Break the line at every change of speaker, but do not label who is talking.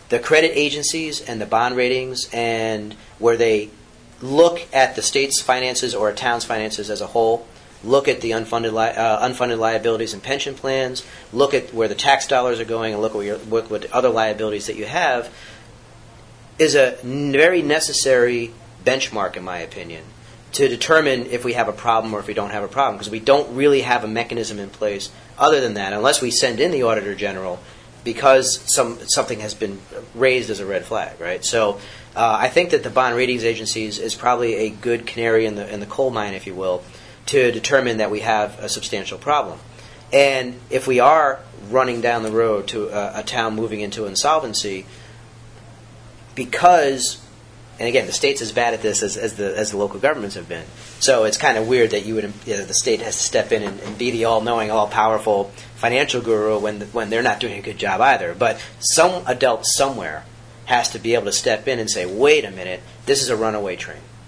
the credit agencies and the bond ratings, and where they look at the state's finances or a town's finances as a whole, look at the unfunded liabilities and pension plans, look at where the tax dollars are going, and look what the other liabilities that you have, is a very necessary benchmark, in my opinion, to determine if we have a problem or if we don't have a problem, because we don't really have a mechanism in place other than that, unless we send in the Auditor General, because something has been raised as a red flag, right? So I think that the bond ratings agencies is probably a good canary in the coal mine, if you will, to determine that we have a substantial problem. And if we are running down the road to a town moving into insolvency, because, and again, the state's as bad at this as the local governments have been. So it's kind of weird that the state has to step in and be the all-knowing, all-powerful financial guru when they're not doing a good job either. But some adult somewhere has to be able to step in and say, wait a minute, this is a runaway train.